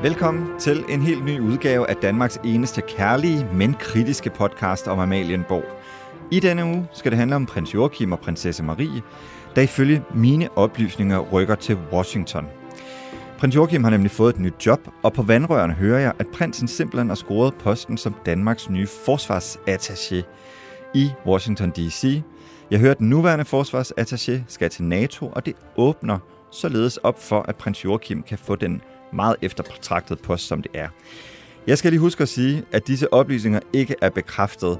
Velkommen til en helt ny udgave af Danmarks eneste kærlige, men kritiske podcast om Amalienborg. I denne uge skal det handle om prins Joachim og prinsesse Marie, der ifølge mine oplysninger rykker til Washington. Prins Joachim har nemlig fået et nyt job, og på vandrørene hører jeg, at prinsen simpelthen har scoret posten som Danmarks nye forsvarsattaché i Washington D.C. Jeg hører, at den nuværende forsvarsattaché skal til NATO, og det åbner således op for, at prins Joachim kan få den meget efterbetragtede post, som det er. Jeg skal lige huske at sige, at disse oplysninger ikke er bekræftet.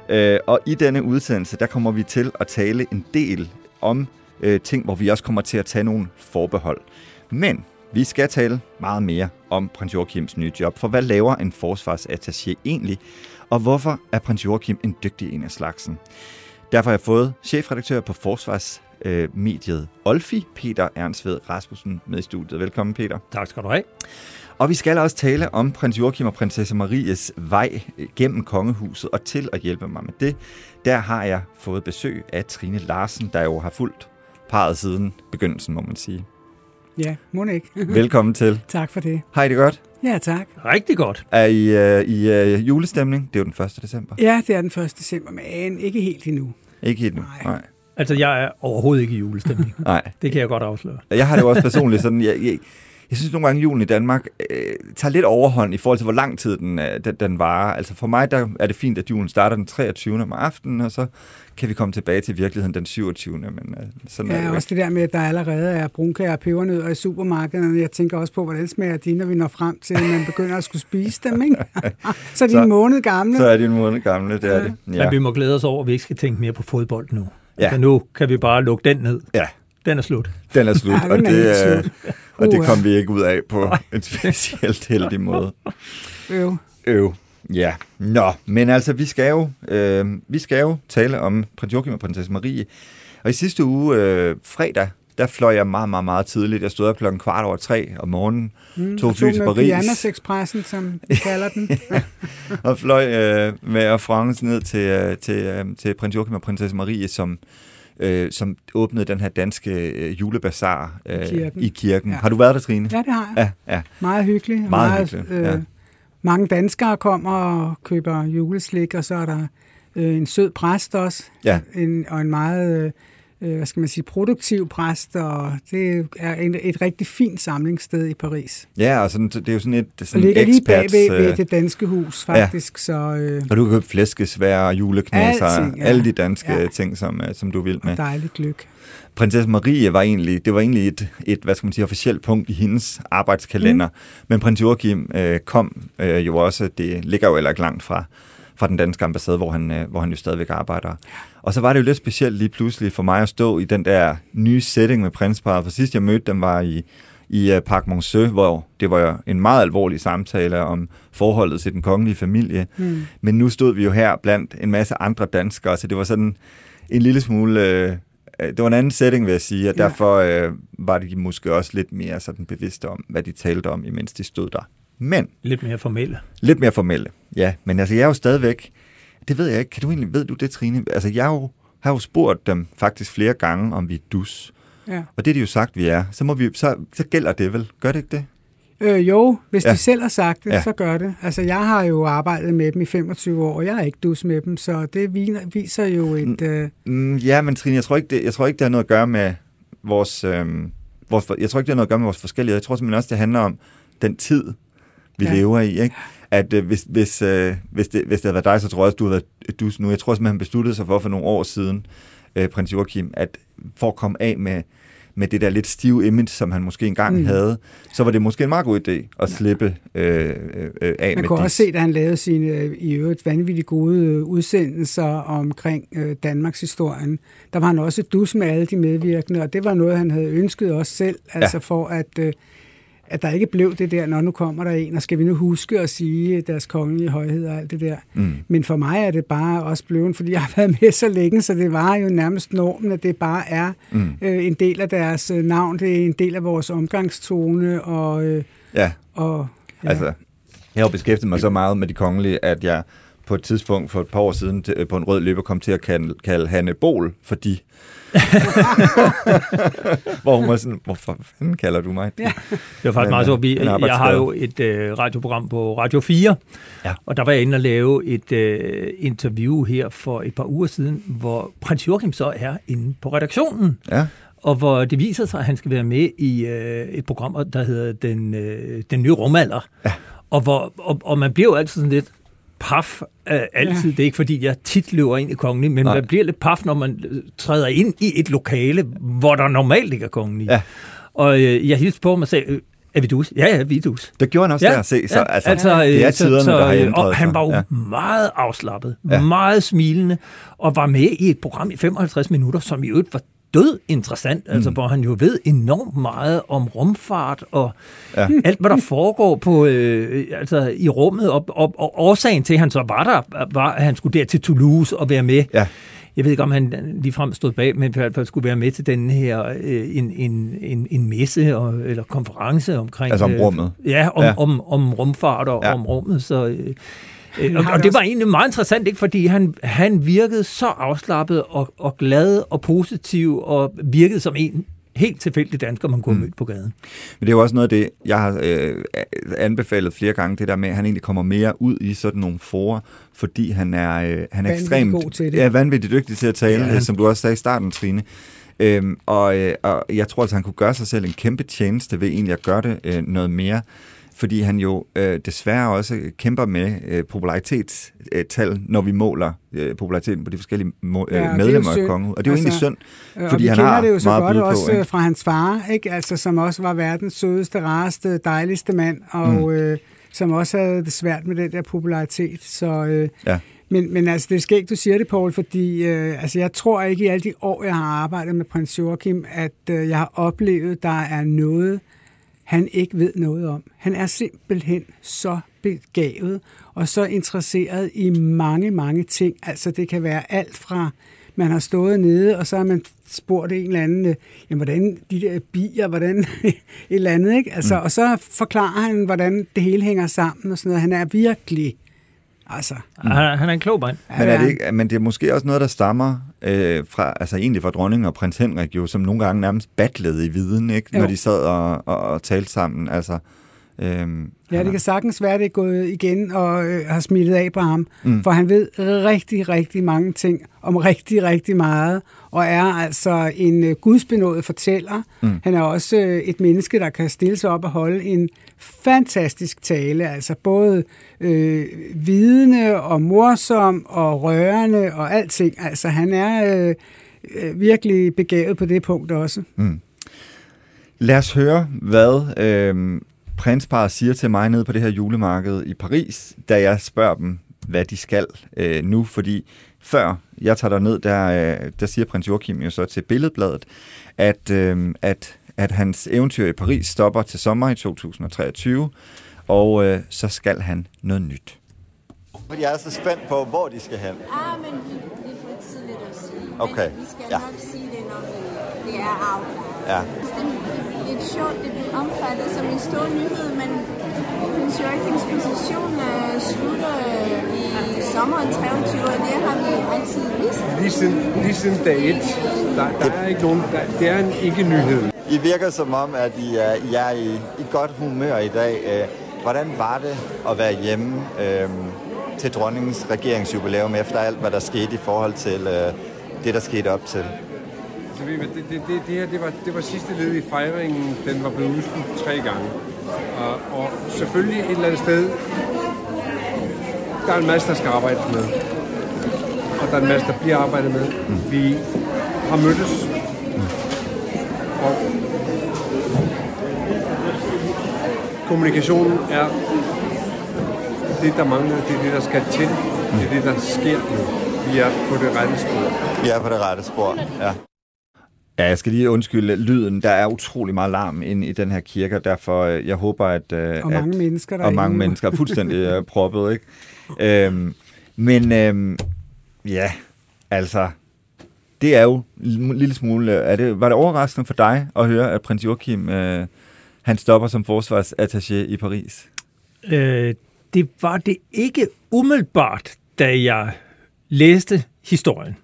Og i denne udsendelse, der kommer vi til at tale en del om ting, hvor vi også kommer til at tage nogle forbehold. Men vi skal tale meget mere om prins Joachims nye job, for hvad laver en forsvarsattaché egentlig, og hvorfor er prins Joachim en dygtig en af slagsen? Derfor har jeg fået chefredaktør på forsvarsmediet Olfi, Peter Ernst Rasmussen, med i studiet. Velkommen, Peter. Tak skal du have. Og vi skal også tale om prins Joachim og prinsesse Maries vej gennem kongehuset, og til at hjælpe mig med det, der har jeg fået besøg af Trine Larsen, der jo har fulgt parret siden begyndelsen, må man sige. Ja, må ikke. Velkommen til. Tak for det. Har I det godt? Ja, tak. Rigtig godt. Er I julestemning? Det er jo den 1. december. Ja, det er den 1. december, men ikke helt endnu. Ikke helt nu? Nej. Altså, jeg er overhovedet ikke i julestemning. Nej. Det kan jeg godt afsløre. Jeg har det jo også personligt sådan, jeg synes nogle gange, julen i Danmark tager lidt overhånd i forhold til, hvor lang tid den varer. Altså for mig, der er det fint, at julen starter den 23. om aftenen, og så kan vi komme tilbage til virkeligheden den 27. Men sådan ja, er det også det der med, at der allerede er brunkager og pebernødder i supermarkederne. Jeg tænker også på, hvordan smager de, når vi når frem til, at man begynder at skulle spise dem, ikke? Så er de en måned gamle. Så er de en måned gamle, det er det. Ja. Men vi må glæde os over, at vi ikke skal tænke mere på fodbold nu. Ja. Altså nu kan vi bare lukke den ned. Ja. Den er slut. Den er slut, ja, slut. Og det kom vi ikke ud af på en specielt heldig måde. Ja. Nå, men altså, vi skal jo tale om prins Joachim og prinsesse Marie. Og i sidste uge, fredag, der fløj jeg meget, meget, meget tidligt. Jeg stod op 2:15 om morgenen, tog fly til Paris. Pyjamas-ekspressen, som vi kalder den. Og fløj med Air France ned til prins Joachim og prinsesse Marie, som åbnede den her danske julebazar i kirken. Ja. Har du været der, Trine? Ja, det har jeg. Ja. Meget hyggeligt. Meget hyggeligt. Mange danskere kommer og køber juleslik, og så er der en sød præst også, og en meget produktiv præst, og det er et rigtig fint samlingssted i Paris. Ja, og sådan, det er jo sådan et sådan ligger lige bag ved det danske hus, faktisk. Ja. Og du kan købe flæskesvær, juleknæser, alle de danske ting, som du vil med. Og dejligt gløgg. Prinsesse Marie var egentlig et officielt punkt i hendes arbejdskalender, men prins Joachim kom jo også, det ligger jo heller ikke langt fra den danske ambassade, hvor han jo stadigvæk arbejder. Og så var det jo lidt specielt lige pludselig for mig at stå i den der nye setting med prinsparret, for sidst jeg mødte dem var i Parc Monceau, hvor det var jo en meget alvorlig samtale om forholdet til den kongelige familie. Men nu stod vi jo her blandt en masse andre danskere, så det var sådan en lille smule... det var en anden setting, vil jeg sige, og derfor var de måske også lidt mere sådan bevidste om, hvad de talte om, imens de stod der. Men... Lidt mere formelle, ja. Men altså, jeg er jo stadigvæk... Det ved jeg ikke. Ved du det, Trine? Altså, jeg har jo spurgt dem faktisk flere gange, om vi er dus. Ja. Og det er de jo sagt, vi er. Så gælder det vel. Gør det ikke det? Jo, hvis de selv har sagt det, så gør det. Altså, jeg har jo arbejdet med dem i 25 år, og jeg er ikke dus med dem, så det viser jo et... Ja, men Trine, jeg tror ikke, det har noget at gøre med vores... jeg tror ikke, det har noget at gøre med vores forskellighed. Jeg tror simpelthen også, det handler om den tid, vi lever i, ikke? At hvis det havde været dig, så tror jeg også, du havde været dus nu. Jeg tror simpelthen, han besluttede sig for nogle år siden, prins Joachim, at for at komme af med det der lidt stive image, som han måske engang havde, så var det måske en meget god idé at slippe af med Man kunne også se, at han lavede sine i øvrigt vanvittigt gode udsendelser omkring Danmarks historien. Der var han også dus med alle de medvirkende, og det var noget, han havde ønsket også selv, altså for at der ikke blev det der, når nu kommer der en, og skal vi nu huske at sige deres kongelige højhed og alt det der. Men for mig er det bare også blevet, fordi jeg har været med så længe, så det var jo nærmest normen, at det bare er en del af deres navn, det er en del af vores omgangstone, og altså, jeg har jo beskæftiget mig så meget med de kongelige, at jeg på et tidspunkt for et par år siden på en rød løber kom til at kalde Hanne Bol for de. Hvor hun var sådan, hvorfor fanden kalder du mig det? Ja. Det var faktisk meget så. Jeg har jo et radioprogram på Radio 4, og der var jeg inde og lave et interview her for et par uger siden, hvor prins Joachim så er inde på redaktionen. Ja. Og hvor det viser sig, at han skal være med i et program, der hedder Den nye rumalder. Ja. Og man bliver jo altid sådan lidt paf altid. Det er ikke, fordi jeg tit løber ind i kongelig, men man bliver lidt paf, når man træder ind i et lokale, hvor der normalt ikke er kongelig. Ja. Og jeg hilste på ham og sagde, er vi dus? Ja, vi er dus. Det gjorde han også der. Se, så, det er tiderne, der har ændret sig. Og han var jo meget afslappet, meget smilende, og var med i et program i 55 minutter, som i øvrigt var død interessant, altså hvor han jo ved enormt meget om rumfart og alt, hvad der foregår på, altså i rummet, og årsagen til, at han så var, at han skulle der til Toulouse og være med. Ja. Jeg ved ikke, om han ligefrem stod bag, men i hvert fald skulle være med til den her, en messe eller konference omkring... Altså om rummet. Om rumfart og om rummet, så... Og det var egentlig meget interessant, ikke? Fordi han virkede så afslappet og glad og positiv, og virkede som en helt tilfældig dansker, man kunne møde på gaden. Men det er jo også noget af det, jeg har anbefalet flere gange, det der med, at han egentlig kommer mere ud i sådan nogle forer, fordi han er ekstremt god til det. Vanvittigt dygtig til at tale, som du også sagde i starten, Trine. Og jeg tror altså, han kunne gøre sig selv en kæmpe tjeneste ved egentlig at gøre det noget mere, fordi han jo desværre også kæmper med popularitetstal, når vi måler populariteten på de forskellige medlemmer af kongen. Og det er jo egentlig synd, fordi han har meget at byde på. Og vi kender det jo så godt også fra hans far, ikke? Altså, som også var verdens sødeste, rareste, dejligste mand, og som også havde det svært med den der popularitet. Så, men altså, det er skægt, du siger det, Poul, fordi altså, jeg tror ikke i alle de år, jeg har arbejdet med prins Joachim, at jeg har oplevet, der er noget, han ikke ved noget om. Han er simpelthen så begavet og så interesseret i mange, mange ting. Altså det kan være alt fra, man har stået nede, og så har man spurgt en eller anden, jamen, hvordan de der bier, hvordan et eller andet, ikke? Altså, og så forklarer han, hvordan det hele hænger sammen og sådan noget. Han er virkelig... Altså. Han er en klog mand. Men det er måske også noget, der stammer fra dronningen og prins Henrik, jo, som nogle gange nærmest battlede i viden, ikke? Når de sad og talte sammen. Altså, det kan sagtens være, det er gået igen og har smittet af på ham, for han ved rigtig, rigtig mange ting om rigtig, rigtig meget, og er altså en gudsbenådet fortæller. Han er også et menneske, der kan stille sig op og holde en fantastisk tale, altså både vidende og morsom og rørende og alting. Altså han er virkelig begavet på det punkt også. Lad os høre, hvad prinsparet siger til mig nede på det her julemarked i Paris, da jeg spørger dem, hvad de skal nu, fordi før jeg tager derned, der siger prins Joachim jo så til Billedbladet, at hans eventyr i Paris stopper til sommer i 2023, og så skal han noget nyt. Jeg er så spændt på, hvor de skal hen. Men det er for tidligt at sige. Okay. Men vi skal nok sige det, når det er afklaret. Ja. Det er lidt sjovt, det bliver omfattet som en stor nyhed, men prins Joachims position slutter i sommeren 23, og det har vi altid vidst. Lige siden dag 1, der er ikke nogen, det er en ikke-nyhed. I virker som om, at I er i godt humør i dag. Hvordan var det at være hjemme til dronningens regeringsjubilæum efter alt, hvad der skete i forhold til det, der skete op til? Det her, det var sidste led i fejringen. Den var blevet udskudt 3 gange. Og selvfølgelig et eller andet sted, der er en masse, der skal arbejdes med. Og der er en masse, der bliver arbejdet med. Vi har mødtes. Og kommunikationen er det, der mangler. Det er det, der skal til. Det er det, der sker nu. Vi er på det rette spor. Vi er på det rette spor, ja. Ja, jeg skal lige undskylde lyden. Der er utrolig meget larm inde i den her kirke, derfor jeg håber, at... Og mange mennesker der. Og mange mennesker er fuldstændig proppet, ikke? Men altså... Det er jo en lille smule... Var det overraskende for dig at høre, at prins Joachim han stopper som forsvarsattaché i Paris? Det var det ikke umiddelbart, da jeg læste historien,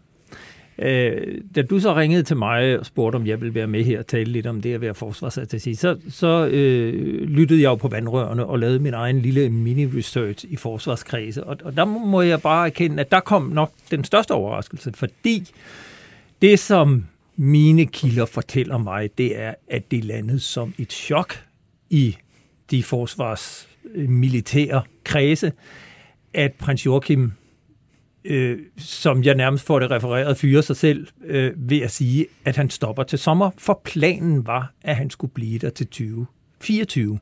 da du så ringede til mig og spurgte, om jeg ville være med her og tale lidt om det at være forsvarsattaché, så lyttede jeg jo på vandrørene og lavede min egen lille mini-research i forsvarskredse. Og der må jeg bare erkende, at der kom nok den største overraskelse, fordi det, som mine kilder fortæller mig, det er, at det landede som et chok i de forsvarsmilitære kredse, at prins Joachim, som jeg nærmest får det refereret, fyrer sig selv ved at sige, at han stopper til sommer, for planen var, at han skulle blive der til 2024.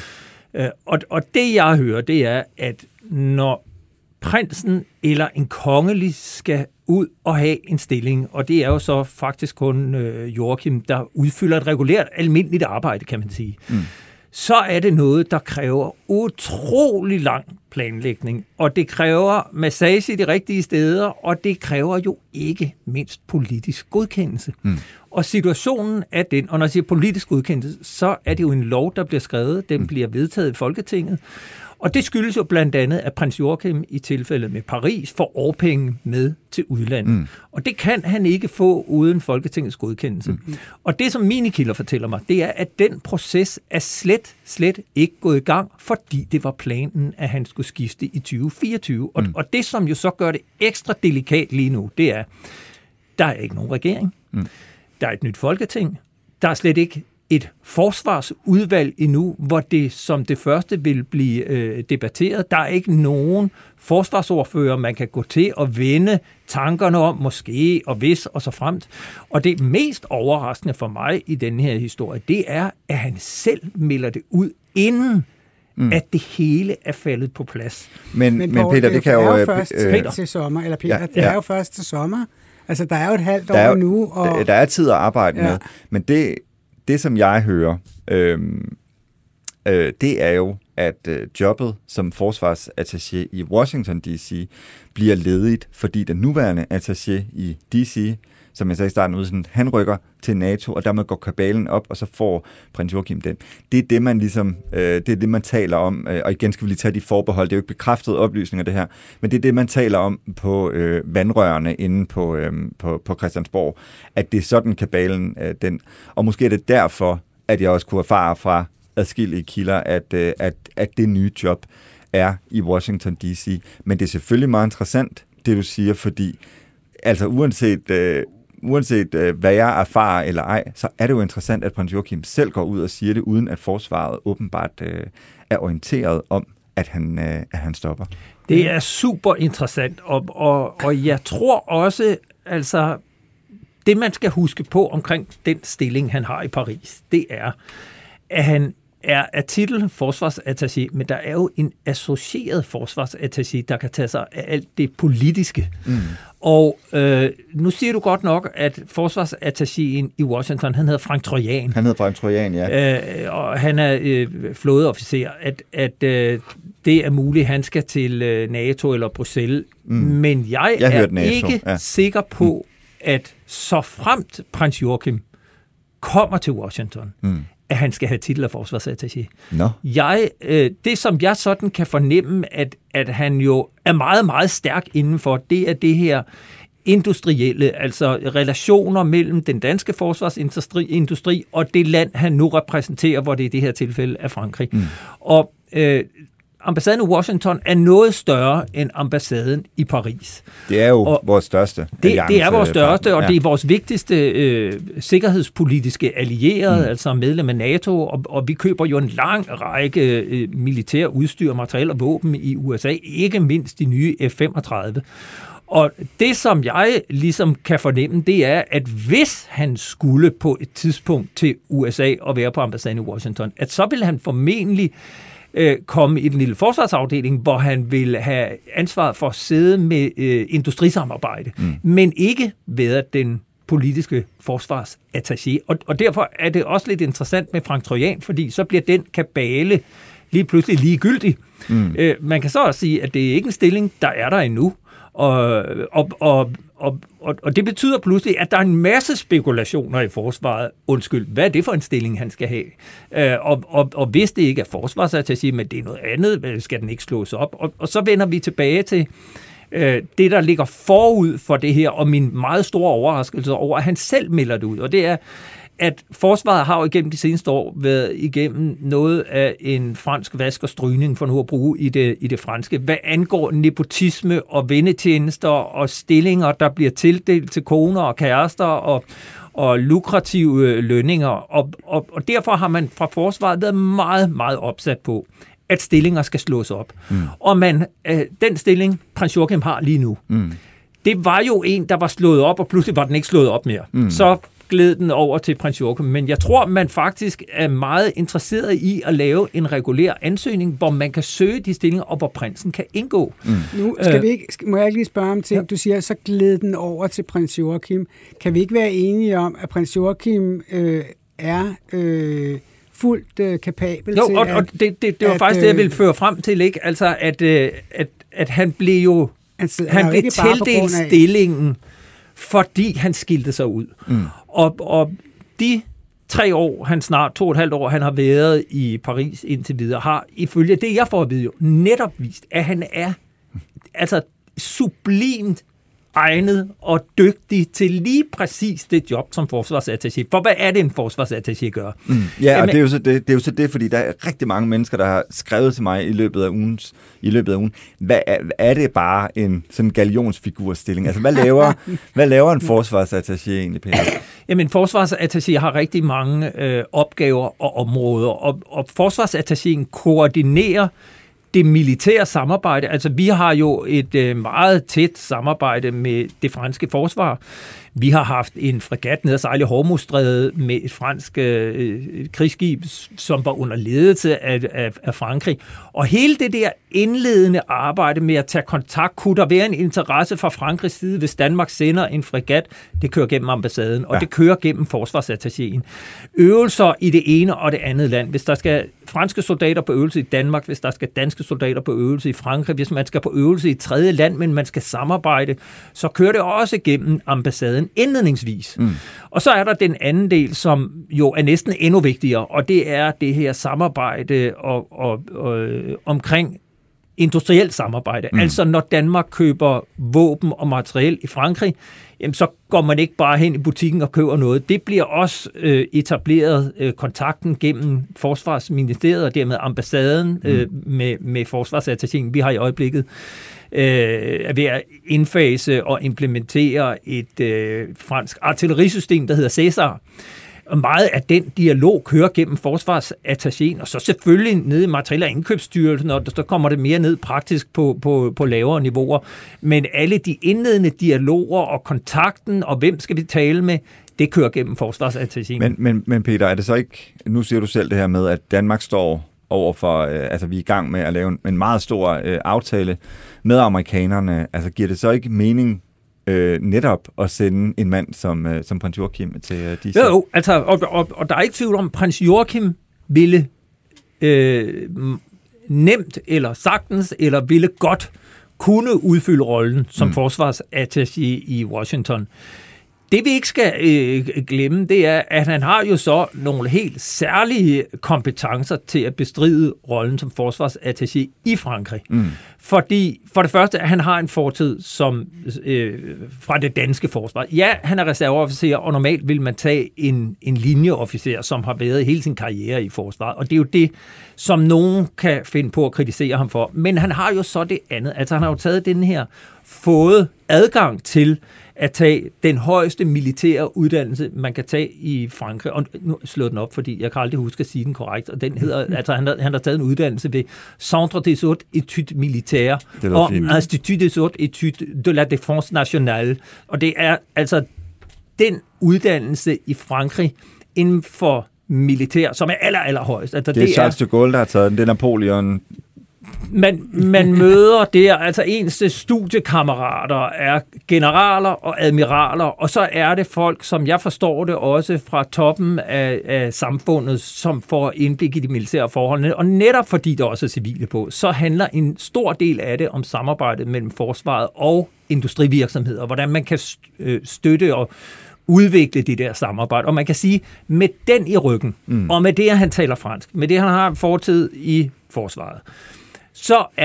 Og det, jeg hører, det er, at når prinsen eller en kongelig skal ud og have en stilling, og det er jo så faktisk kun Joachim, der udfylder et regulært, almindeligt arbejde, kan man sige, så er det noget, der kræver utrolig lang planlægning, og det kræver massage i de rigtige steder, og det kræver jo ikke mindst politisk godkendelse. Og situationen er den, og når jeg siger politisk godkendelse, så er det jo en lov, der bliver skrevet, den bliver vedtaget i Folketinget, og det skyldes jo blandt andet, at prins Joachim i tilfældet med Paris får årpenge med til udlandet. Og det kan han ikke få uden Folketingets godkendelse. Og det, som mine kilder fortæller mig, det er, at den proces er slet ikke gået i gang, fordi det var planen, at han skulle skifte i 2024. Og det, som jo så gør det ekstra delikat lige nu, det er, der er ikke nogen regering. Der er et nyt Folketing. Der er slet ikke et forsvarsudvalg endnu, hvor det som det første vil blive debatteret. Der er ikke nogen forsvarsordfører, man kan gå til og vende tankerne om, måske og hvis og så fremt. Og det mest overraskende for mig i den her historie, det er, at han selv melder det ud, inden at det hele er faldet på plads. Men Peter, det kan jo... Det er jo først til sommer, eller Peter, det er jo først til sommer. Altså, der er jo et halvt år nu. Og... Der er tid at arbejde med, men det, som jeg hører, det er jo, at jobbet som forsvarsattaché i Washington D.C. bliver ledigt, fordi den nuværende attaché i D.C., som jeg sagde i starten, han rykker til NATO, og dermed går kabalen op, og så får prins Joachim den. Det er det, man ligesom, det er det, man taler om, og igen skal vi lige tage de forbehold, det er jo ikke bekræftede oplysninger, det her, men det er det, man taler om på vandrørene inde på Christiansborg, at det er sådan kabalen, den, og måske er det derfor, at jeg også kunne erfare fra adskillige kilder, at det nye job er i Washington D.C., men det er selvfølgelig meget interessant, det du siger, fordi altså uanset hvad jeg erfarer eller ej, så er det jo interessant, at prins Joachim selv går ud og siger det, uden at forsvaret åbenbart er orienteret om, at han stopper. Det er super interessant, og jeg tror også, altså det man skal huske på omkring den stilling, han har i Paris, det er, at han er af titel forsvarsattaché, men der er jo en associeret forsvarsattaché, der kan tage sig af alt det politiske. Og nu siger du godt nok, at forsvarsattachéen i Washington, han hedder Frank Trojan. Han hedder Frank Trojan, ja. Og han er flådeofficer, at det er muligt, han skal til NATO eller Bruxelles. Men jeg er ikke sikker på, at så fremt prins Joachim kommer til Washington, at han skal have titel af forsvarsattaché. No. Det, som jeg sådan kan fornemme, at han jo er meget, meget stærk indenfor, det er det her industrielle, altså relationer mellem den danske forsvarsindustri og det land, han nu repræsenterer, hvor det i det her tilfælde er Frankrig. Og ambassaden i Washington er noget større end ambassaden i Paris. Det er jo vores største. Det er vores største, og det er vores vigtigste sikkerhedspolitiske allierede, altså medlem af NATO, og vi køber jo en lang række militær udstyr, materiel og våben i USA, ikke mindst de nye F-35. Og det, som jeg ligesom kan fornemme, det er, at hvis han skulle på et tidspunkt til USA og være på ambassaden i Washington, at så vil han formentlig komme i den lille forsvarsafdeling, hvor han vil have ansvaret for at sidde med industrisamarbejde, men ikke være den politiske forsvarsattaché. Og derfor er det også lidt interessant med Frank Trojan, fordi så bliver den kabale lige pludselig ligegyldig. Man kan så også sige, at det er ikke en stilling, der er der endnu, og det betyder pludselig, at der er en masse spekulationer i forsvaret. Undskyld, hvad er det for en stilling, han skal have? Og hvis det ikke er forsvarsattaché, men det er noget andet, skal den ikke slås op? Og så vender vi tilbage til det, der ligger forud for det her, og min meget store overraskelse over, at han selv melder det ud, og det er, at forsvaret har jo igennem de seneste år været igennem noget af en fransk vask og strygning, for nu at bruge i det franske, hvad angår nepotisme og vennetjenester og stillinger, der bliver tildelt til koner og kærester og lukrative lønninger. Og derfor har man fra forsvaret været meget, meget opsat på, at stillinger skal slås op. Og den stilling, prins Joachim har lige nu, det var jo en, der var slået op, og pludselig var den ikke slået op mere. Så gled den over til prins Joachim. Men jeg tror, man faktisk er meget interesseret i at lave en regulær ansøgning, hvor man kan søge de stillinger, og hvor prinsen kan indgå. Nu må jeg ikke lige spørge om ting. Ja. Du siger, så gled den over til prins Joachim. Kan vi ikke være enige om, at prins Joachim er fuldt kapabel til og det var faktisk det, jeg ville føre frem til, ikke? Altså, at han blev jo han blev tildelt stillingen, fordi han skilte sig ud. Og de 3 år, han snart 2,5 år, han har været i Paris indtil videre, har ifølge det, jeg får at vide, jo netop vist, at han er altså sublimt egnet og dygtig til lige præcis det job som forsvarsattaché. For hvad er det, en forsvarsattaché gør? Ja, og det er jo så det, fordi der er rigtig mange mennesker, der har skrevet til mig i løbet af ugen. Hvad er det bare en sådan galionsfigurstilling? Altså, hvad laver en forsvarsattaché egentlig, Peter? Jamen, forsvarsattaché har rigtig mange opgaver og områder, og forsvarsattachéen koordinerer det militære samarbejde. Altså, vi har jo et meget tæt samarbejde med det franske forsvar. Vi har haft en fregat ned at sejle Hormuzstrædet med et fransk krigsskib, som var under ledelse af Frankrig. Og hele det der indledende arbejde med at tage kontakt, kunne der være en interesse fra Frankrigs side, hvis Danmark sender en fregat, det kører gennem ambassaden, og det kører gennem forsvarsattachéen. Øvelser i det ene og det andet land. Hvis der skal franske soldater på øvelse i Danmark, hvis der skal danske soldater på øvelse i Frankrig, hvis man skal på øvelse i et tredje land, men man skal samarbejde, så kører det også gennem ambassaden indledningsvis. Og så er der den anden del, som jo er næsten endnu vigtigere, og det er det her samarbejde og omkring industrielt samarbejde. Altså når Danmark køber våben og materiel i Frankrig, jamen, så går man ikke bare hen i butikken og køber noget. Det bliver også etableret kontakten gennem Forsvarsministeriet og dermed ambassaden med forsvarsattachéen. Vi har i øjeblikket er ved at indfase og implementere et fransk artillerisystem, der hedder César. Og meget af den dialog kører gennem forsvarsattachéen, og så selvfølgelig nede i materiel- og indkøbsstyrelsen, og så kommer det mere ned praktisk på lavere niveauer. Men alle de indledende dialoger og kontakten, og hvem skal vi tale med, det kører gennem forsvarsattachéen. Men Peter, er det så ikke, nu siger du selv det her med, at Danmark står overfor, altså vi er i gang med at lave en meget stor aftale med amerikanerne. Altså giver det så ikke mening netop at sende en mand som prins Joachim til disse? Jo, altså, og der er ikke tvivl om, prins Joachim ville nemt eller sagtens, eller ville godt kunne udfylde rollen som forsvarsattaché i Washington. Det vi ikke skal glemme, det er, at han har jo så nogle helt særlige kompetencer til at bestride rollen som forsvarsattaché i Frankrig. Fordi for det første, at han har en fortid som fra det danske forsvar. Ja, han er reserveofficer, og normalt vil man tage en linjeofficer, som har været hele sin karriere i forsvaret. Og det er jo det, som nogen kan finde på at kritisere ham for. Men han har jo så det andet. Altså han har jo taget den her, fået adgang til at tage den højeste militære uddannelse, man kan tage i Frankrig. Og nu slår den op, fordi jeg kan aldrig huske at sige den korrekt. Og den hedder, altså han har taget en uddannelse ved Centre des Hautes Études Militaires og Institut des Hautes Études de la Défense Nationale. Og det er altså den uddannelse i Frankrig inden for militær, som er allerhøjst. Altså, det er Charles de Gaulle, der har taget den. Det er Napoleon. Man møder der, altså ens studiekammerater er generaler og admiraler, og så er det folk, som jeg forstår det også fra toppen af samfundet, som får indblik i de militære forholdene. Og netop fordi der også er civile på, så handler en stor del af det om samarbejdet mellem forsvaret og industrivirksomheder, hvordan man kan støtte og udvikle det der samarbejde. Og man kan sige, med den i ryggen, og med det, at han taler fransk, med det, han har fortid i forsvaret, så er han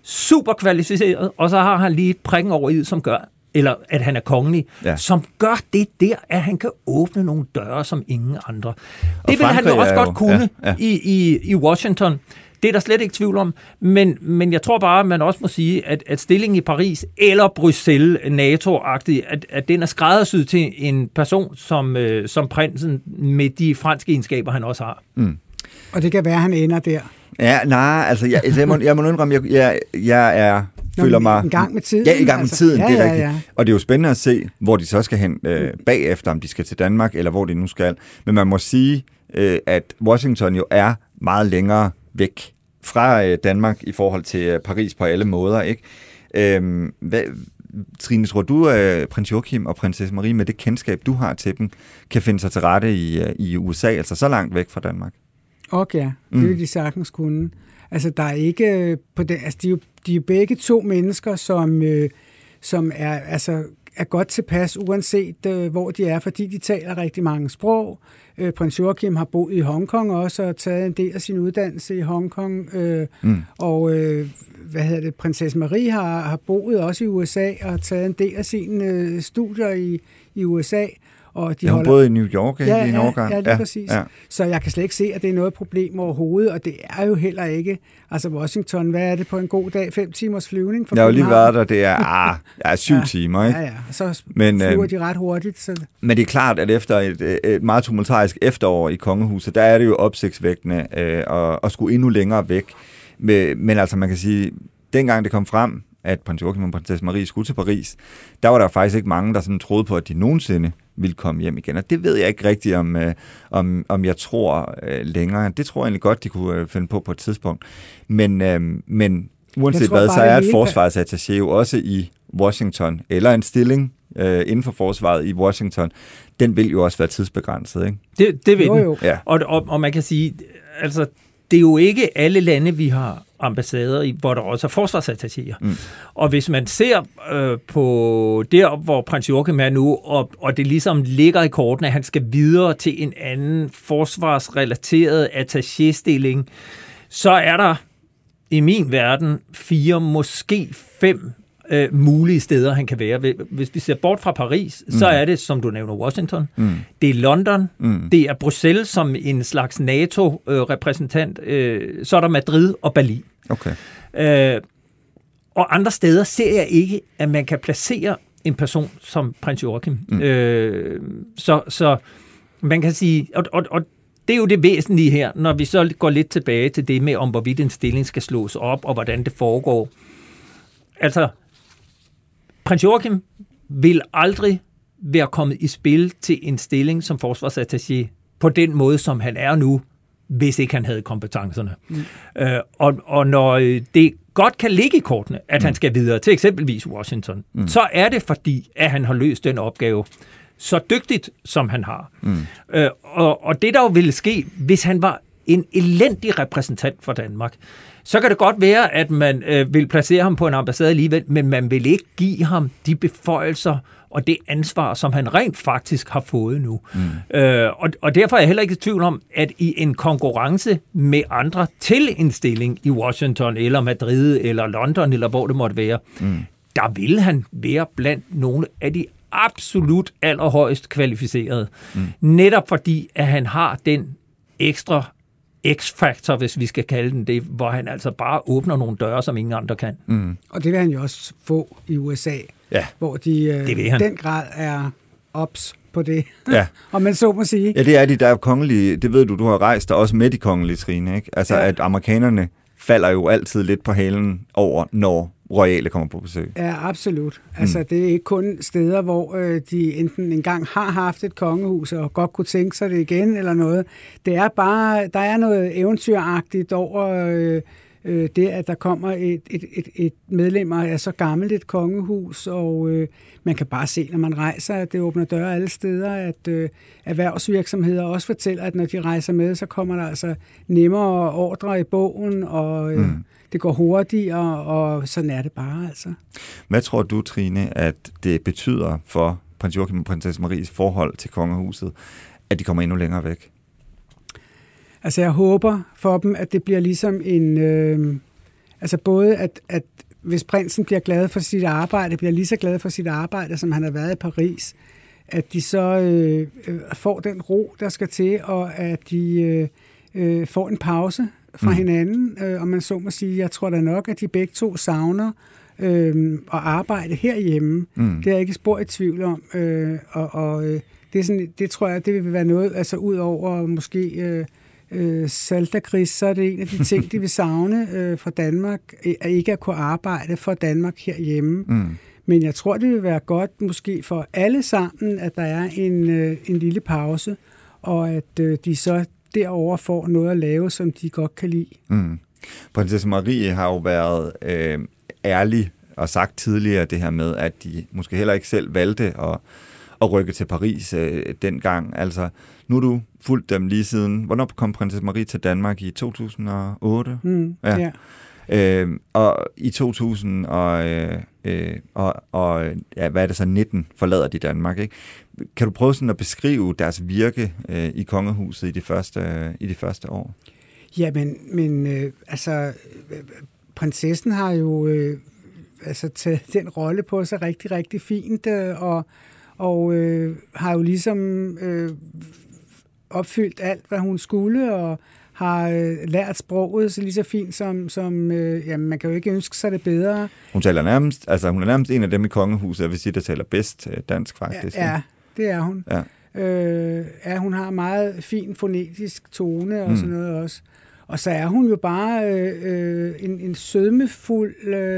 super kvalificeret, og så har han lige prikken over i, som gør, eller at han er kongelig, som gør det der, at han kan åbne nogle døre, som ingen andre. Det vil han jo også godt kunne i Washington. Det er der slet ikke tvivl om, men jeg tror bare, at man også må sige, at stillingen i Paris eller Bruxelles, NATO-agtig, at den er skræddersyet til en person som prinsen med de franske egenskaber, han også har. Mm. Og det kan være, at han ender der. Ja, nej, altså jeg må indrømme, jeg føler mig... En gang med tiden. Ja, en gang med tiden, ja, det er rigtigt. Ja. Og det er jo spændende at se, hvor de så skal hen bagefter, om de skal til Danmark, eller hvor de nu skal. Men man må sige, at Washington jo er meget længere væk fra Danmark i forhold til Paris på alle måder, ikke? Trine, tror du, at prins Joachim og prinsesse Marie, med det kendskab, du har til dem, kan finde sig til rette i USA, altså så langt væk fra Danmark? Okay, det vil de sagtens kunne. Altså, der er ikke på den, altså, de er jo begge to mennesker, som er godt tilpas, uanset hvor de er, fordi de taler rigtig mange sprog. Prins Joachim har boet i Hongkong også, og taget en del af sin uddannelse i Hongkong. Og prinsesse Marie har boet også i USA, og taget en del af sine studier i USA. Og de holder... både i New York i en årgang. Ja, lige præcis. Ja. Så jeg kan slet ikke se, at det er noget problem overhovedet, og det er jo heller ikke... Altså Washington, hvad er det på en god dag? 5 timers flyvning? Jeg har jo lige været der, det er 7 timer, ikke? Ja, så flyver de ret hurtigt. Så... Men det er klart, at efter et meget tumultarisk efterår i kongehuset, der er det jo opsigtsvækkende at skulle endnu længere væk. Men altså, man kan sige, dengang det kom frem, at prins Joachim og prinsesse Marie skulle til Paris, der var der faktisk ikke mange, der sådan troede på, at de nogensinde ville komme hjem igen. Og det ved jeg ikke rigtigt, om jeg tror længere. Det tror jeg egentlig godt, de kunne finde på et tidspunkt. Men uanset hvad, så er et forsvarsattaché jo også i Washington, eller en stilling inden for forsvaret i Washington, den vil jo også være tidsbegrænset, ikke? Det vil den. Ja. Og man kan sige, altså, det er jo ikke alle lande, vi har ambassader i, hvor der også er forsvarsattachéer. Og hvis man ser på der, hvor prins Joachim er nu, og det ligesom ligger i kortene, at han skal videre til en anden forsvarsrelateret attaché-stilling, så er der i min verden 4, måske 5 mulige steder, han kan være. Hvis vi ser bort fra Paris, så er det, som du nævner, Washington. Det er London. Det er Bruxelles som en slags NATO-repræsentant. Så er der Madrid og Berlin. Okay. Og andre steder ser jeg ikke, at man kan placere en person som prins Joachim. Så man kan sige, og det er jo det væsentlige her, når vi så går lidt tilbage til det med, om hvorvidt en stilling skal slås op, og hvordan det foregår. Altså, prins Joachim vil aldrig være kommet i spil til en stilling som forsvarsattaché på den måde, som han er nu, hvis ikke han havde kompetencerne. Og når det godt kan ligge i kortene, at han skal videre til eksempelvis Washington, så er det fordi, at han har løst den opgave så dygtigt, som han har. Og det der jo ville ske, hvis han var en elendig repræsentant for Danmark, så kan det godt være, at man vil placere ham på en ambassade alligevel, men man vil ikke give ham de beføjelser og det ansvar, som han rent faktisk har fået nu. Og derfor er jeg heller ikke i tvivl om, at i en konkurrence med andre til en stilling i Washington, eller Madrid, eller London, eller hvor det måtte være, der vil han være blandt nogle af de absolut allerhøjst kvalificerede. Netop fordi, at han har den ekstra X-faktor, hvis vi skal kalde den det, hvor han altså bare åbner nogle døre, som ingen andre kan. Og det vil han jo også få i USA, hvor de den grad er ops på det, om man så må sige. Ja, det er de, der er kongelige, det ved du har rejst der også med de kongelige, Trine, ikke? Altså, at amerikanerne falder jo altid lidt på halen over, når royale kommer på besøg. Ja, absolut. Altså, det er ikke kun steder, hvor de enten engang har haft et kongehus, og godt kunne tænke sig det igen, eller noget. Det er bare, der er noget eventyragtigt over det, at der kommer et medlem af så gammelt et kongehus, og man kan bare se, når man rejser, at det åbner døre alle steder, at erhvervsvirksomheder også fortæller, at når de rejser med, så kommer der altså nemmere ordre i bogen, og det går hurtigere, og sådan er det bare, altså. Hvad tror du, Trine, at det betyder for prins Joachim og prinsesse Maries forhold til kongehuset, at de kommer endnu længere væk? Altså, jeg håber for dem, at det bliver ligesom Altså både, at hvis prinsen bliver glad for sit arbejde, bliver lige så glad for sit arbejde, som han har været i Paris, at de så får den ro, der skal til, og at de får en pause fra hinanden. Og man så må sige, jeg tror da nok, at de begge to savner at arbejde herhjemme. Det er jeg ikke spor i tvivl om. Det er sådan, det tror jeg, det vil være noget, altså ud over måske saltergris, så er det en af de ting, de vil savne fra Danmark, at ikke at kunne arbejde for Danmark herhjemme. Men jeg tror, det vil være godt måske for alle sammen, at der er en lille pause, og at de så derover får noget at lave, som de godt kan lide. Prinsesse Marie har jo været ærlig og sagt tidligere det her med, at de måske heller ikke selv valgte at rykke til Paris dengang. Altså, nu har du fulgt dem lige siden. Hvornår kom prinsesse Marie til Danmark? I 2008? Ja. Og i 2000 hvad er det så, 19 forlader de Danmark, ikke? Kan du prøve sådan at beskrive deres virke i kongehuset i de første år? Ja, men prinsessen har jo taget den rolle på sig rigtig, rigtig fint, og har jo ligesom opfyldt alt, hvad hun skulle, og har lært sproget så lige så fint som man kan jo ikke ønske sig det bedre. Hun er nærmest en af dem i kongehuset, jeg vil sige, der taler bedst dansk faktisk. Ja, det er hun. Ja. Hun har meget fin fonetisk tone og sådan noget også. Og så er hun jo bare en sødmefuld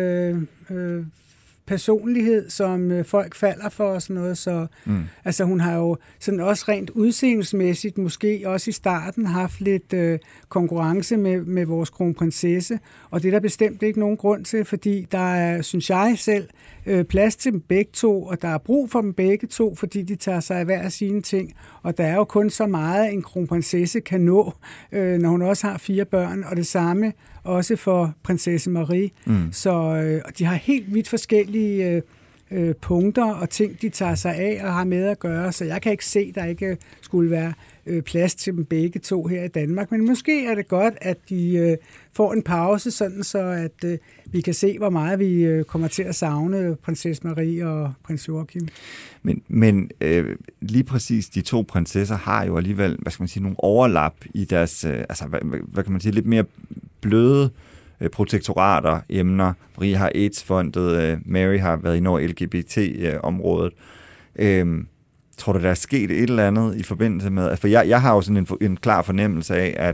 personlighed, som folk falder for og sådan noget. Så altså, hun har jo sådan også rent udseendemæssigt, måske også i starten, haft lidt konkurrence med vores kronprinsesse, og det er der bestemt ikke nogen grund til, fordi der er, synes jeg selv, plads til dem begge to, og der er brug for dem begge to, fordi de tager sig af hver af sine ting, og der er jo kun så meget, en kronprinsesse kan nå, når hun også har 4 børn, og det samme også for prinsesse Marie. Så de har helt vidt forskellige punkter og ting, de tager sig af og har med at gøre, så jeg kan ikke se, der ikke skulle være plads til dem begge to her i Danmark. Men måske er det godt, at de får en pause, sådan så at vi kan se, hvor meget vi kommer til at savne prinsesse Marie og prins Joachim. Men lige præcis de to prinsesser har jo alligevel, hvad skal man sige, nogle overlap i deres, hvad kan man sige, lidt mere bløde protektorater, emner. Marie har AIDS-fondet, Mary har været inde over LGBT-området. Tror du, der er sket et eller andet i forbindelse med... For jeg har jo sådan en klar fornemmelse af,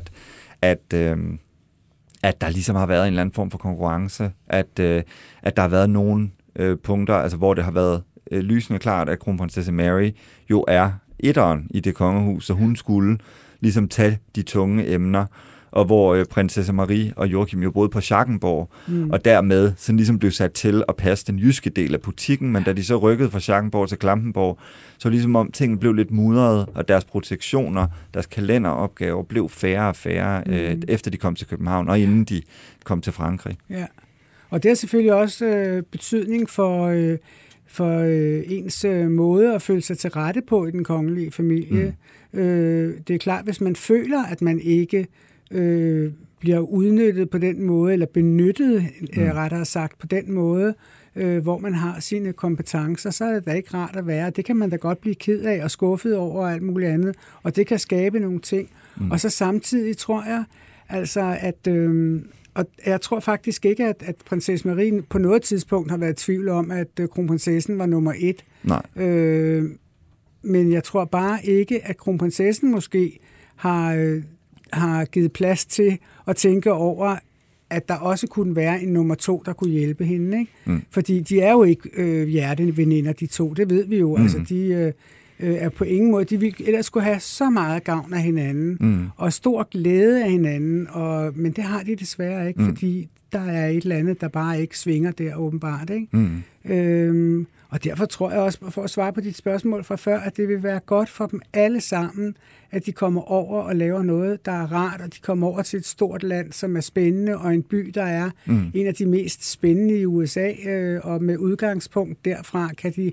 at der ligesom har været en eller anden form for konkurrence, at der har været nogle punkter, altså hvor det har været lysende klart, at kronprinsesse Mary jo er etteren i det kongehus, så hun skulle ligesom tage de tunge emner, og hvor prinsesse Marie og Joachim jo boede på Schackenborg, og dermed sådan ligesom blev sat til at passe den jyske del af butikken, men da de så rykkede fra Schackenborg til Klampenborg, så ligesom om tingene blev lidt mudret, og deres protektioner, deres kalenderopgaver blev færre og færre, efter de kom til København, og inden de kom til Frankrig. Ja, og det har selvfølgelig også betydning for ens måde at føle sig til rette på i den kongelige familie. Det er klart, hvis man føler, at man ikke bliver udnyttet på den måde, eller benyttet, rettere sagt, på den måde, hvor man har sine kompetencer, så er det da ikke rart at være. Det kan man da godt blive ked af og skuffet over og alt muligt andet, og det kan skabe nogle ting. Og så samtidig tror jeg, altså at... Og jeg tror faktisk ikke, at prinsesse Marie på noget tidspunkt har været i tvivl om, at kronprinsessen var nummer 1. Nej. Men jeg tror bare ikke, at kronprinsessen måske har givet plads til at tænke over, at der også kunne være en nummer 2, der kunne hjælpe hende. Ikke? Fordi de er jo ikke hjerteveninder, de to. Det ved vi jo. Altså, de er på ingen måde. De ville ellers skulle have så meget gavn af hinanden, og stor glæde af hinanden, men det har de desværre ikke, fordi der er et eller andet, der bare ikke svinger der åbenbart. Ikke? Og derfor tror jeg også, for at svare på dit spørgsmål fra før, at det vil være godt for dem alle sammen, at de kommer over og laver noget, der er rart, og de kommer over til et stort land, som er spændende, og en by, der er en af de mest spændende i USA, og med udgangspunkt derfra kan de